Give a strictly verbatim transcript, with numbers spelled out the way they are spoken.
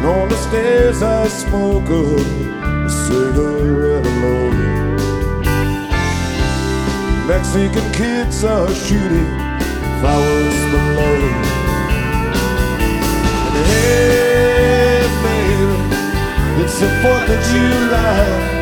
On the stairs I smoke a cigarette alone. Mexican kids are shooting flowers below. And hey, baby, it's the fourth of July.